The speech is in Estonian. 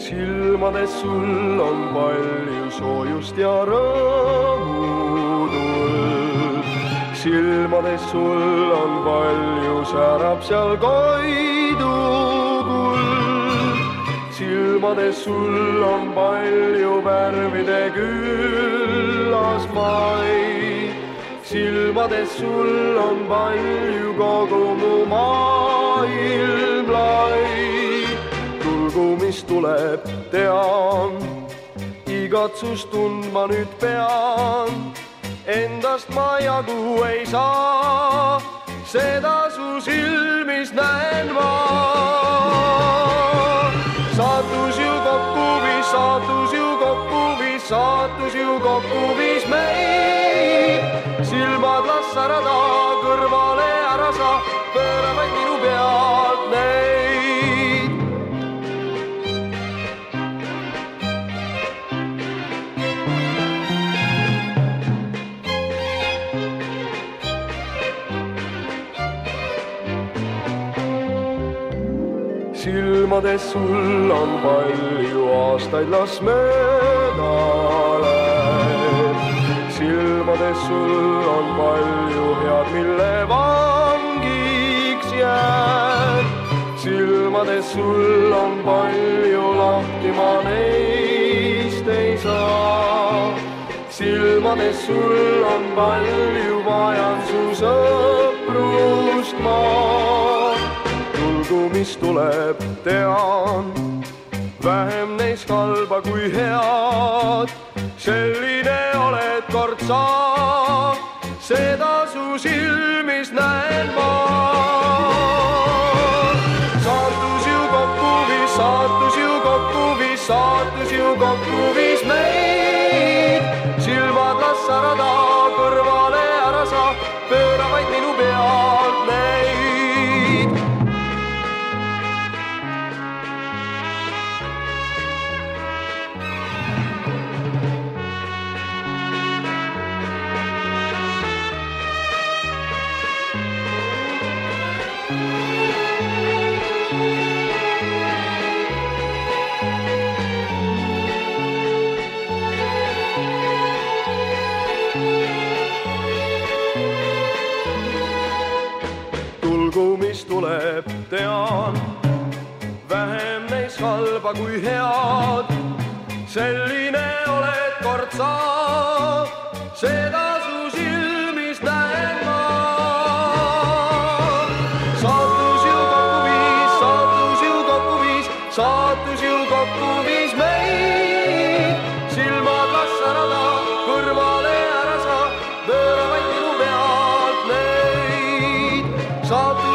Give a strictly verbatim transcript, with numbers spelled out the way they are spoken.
Silmades sul on palju soojust ja rõõmutuld. Silmades sul on palju särab seal Koidu kuld. Silmades sul on palju värvide küllas mai. Silmades sul on palju kogu mu maailm lai. Tulgu mis tuleb, tean, igatsust tundma nüüd pean. Endast ma jagu ei saa, seda su silmis näen ma. Saatus ju kokku viis, saatus ju kokku viis, saatus ju kokku viis meid. Silmad las särada, kõrvale ära sa, pööra vaid minu pealt neid. Silmades sul on palju aastaid, las mööda läheb. Silmades sul on palju head, mille vangiks jääb. Silmades sul on palju lahti, ma neist ei saa. Silmades sul on palju, vajan su sõprust ma. Tulgu mis tuleb, tean, vähem neist halba kui head. Selline oled kord sa, seda su silmis näen ma. Saatus ju kokku viis, saatus ju kokku viis, saatus ju kokku viis meid. Silmad las särada, kõrvale ära sa, pööra vaid minu pealt neid. Tulgu mis tuleb, tean, vähem neist halba kui head. Selline oled kord sa, seda su silmis näen ma. Saatus ju kokku viis, saatus ju kokku viis, saatus ju kokku viis meid. Silmad las särada, kõrvale ära sa, pööra vaid minu pealt neid. Saatus